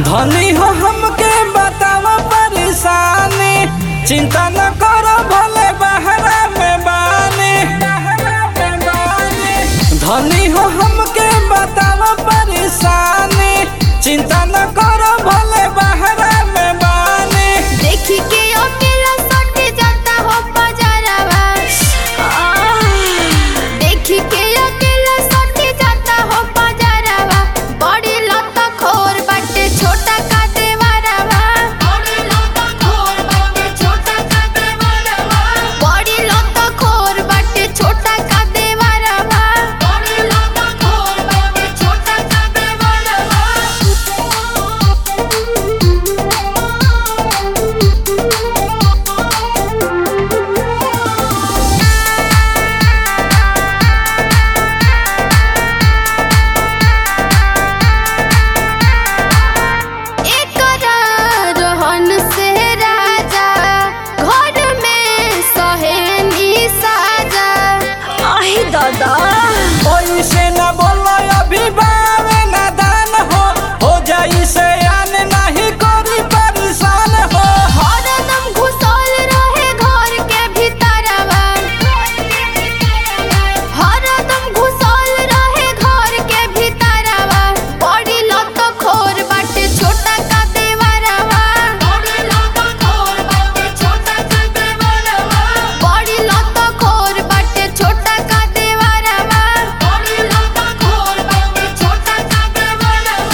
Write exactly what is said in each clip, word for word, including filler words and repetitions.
धनी हो हमके बतावा परेशानी, चिंता न करो भले बहरा में बानी। धनी हो हमके बतावा परेशानी, चिंता न करो भले बहरा में बानी। देखी के अकेला सट जाता हो बाजारवा, देखी के अकेला सट जाता हो बाजारवा। बड़ी लता खोर बाटे छोटा का देवरवा, बड़ी लता खोर बाटे छोटा का देवरवा, बड़ी लता खोर बाटे छोटा का देवरवा, बड़ी लता खोर बाटे छोटा का देवरवा। रहन से राजा घर में सहेली साजा। आही दादा ओइसे न बोलो अभी बावे नादान हो, हो जाई से आन नहीं करी परेशान हो। हरदम घुसल रहे घर के भीतरवा, हरदम घुसल रहे घर के भीतरवा। बड़ी लत खोर बाटे छोटा का देवरवा, बड़ी लत खोर बाटे छोटा का देवरवा, बड़ी लत खोर बाटे छोटा का देवरवा, बड़ी लत खोर बाटे छोटा का देवरवा।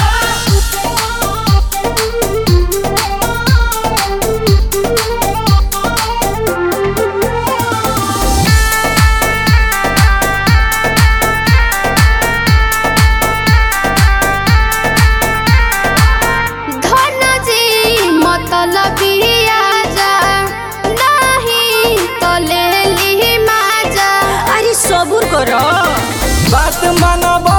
धनजी मतलबी आजा, नहीं तो ले ली माजा। अरे सबूर करो, बात मानो